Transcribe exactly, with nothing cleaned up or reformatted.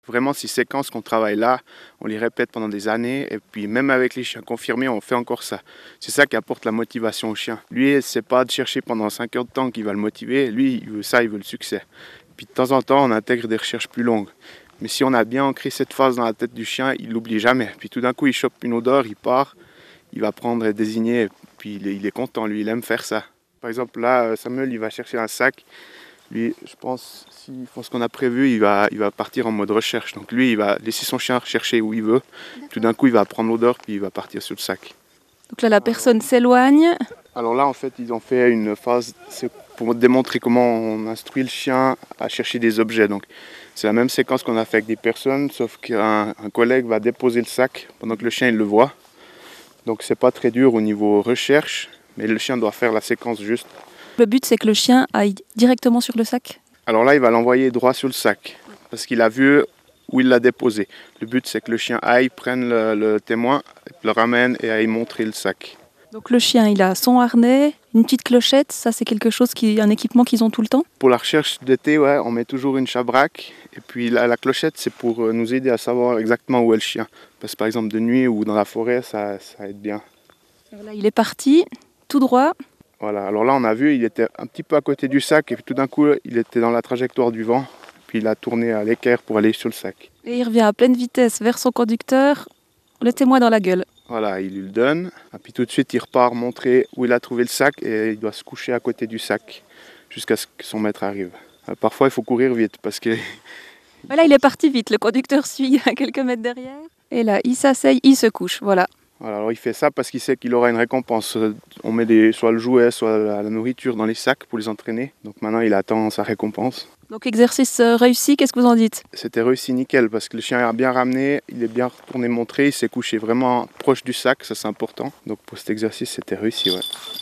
Vraiment, ces séquences qu'on travaille là, on les répète pendant des années. Et puis même avec les chiens confirmés, on fait encore ça. C'est ça qui apporte la motivation au chien. Lui, c'est pas de chercher pendant cinq heures de temps qui va le motiver. Lui, il veut ça, il veut le succès. Puis de temps en temps, on intègre des recherches plus longues. Mais si on a bien ancré cette phase dans la tête du chien, il l'oublie jamais. Puis tout d'un coup, il chope une odeur, il part, il va prendre et désigner. Puis il est, il est content, lui, il aime faire ça. Par exemple, là, Samuel, il va chercher un sac. Lui, je pense, s'il faut ce qu'on a prévu, il va, il va partir en mode recherche. Donc lui, il va laisser son chien chercher où il veut. Tout d'un coup, il va prendre l'odeur, puis il va partir sur le sac. Donc là, la personne s'éloigne. Alors là, en fait, ils ont fait une phase, c'est pour démontrer comment on instruit le chien à chercher des objets. Donc c'est la même séquence qu'on a fait avec des personnes, sauf qu'un un collègue va déposer le sac pendant que le chien il le voit. Donc c'est pas très dur au niveau recherche, mais le chien doit faire la séquence juste. Le but, c'est que le chien aille directement sur le sac. Alors là, il va l'envoyer droit sur le sac, parce qu'il a vu où il l'a déposé. Le but, c'est que le chien aille, prenne le, le témoin, le ramène et aille montrer le sac. Donc le chien, il a son harnais, une petite clochette, ça c'est quelque chose, qui, un équipement qu'ils ont tout le temps. Pour la recherche d'été, ouais, on met toujours une chabraque. Et puis la, la clochette, c'est pour nous aider à savoir exactement où est le chien. Parce que par exemple, de nuit ou dans la forêt, ça, ça aide bien. Alors là, il est parti, tout droit. Voilà, alors là on a vu, il était un petit peu à côté du sac et puis tout d'un coup il était dans la trajectoire du vent, puis il a tourné à l'équerre pour aller sur le sac. Et il revient à pleine vitesse vers son conducteur, le témoin dans la gueule. Voilà, il lui le donne, et puis tout de suite il repart montrer où il a trouvé le sac et il doit se coucher à côté du sac jusqu'à ce que son maître arrive. Parfois il faut courir vite parce que... Voilà, il est parti vite, le conducteur suit à quelques mètres derrière. Et là, il s'asseye, il se couche, voilà. Voilà, alors il fait ça parce qu'il sait qu'il aura une récompense. On met des, soit le jouet, soit la, la nourriture dans les sacs pour les entraîner. Donc maintenant il attend sa récompense. Donc exercice réussi, qu'est-ce que vous en dites? C'était réussi nickel parce que le chien a bien ramené, il est bien retourné montrer, il s'est couché vraiment proche du sac, ça c'est important. Donc pour cet exercice c'était réussi, ouais.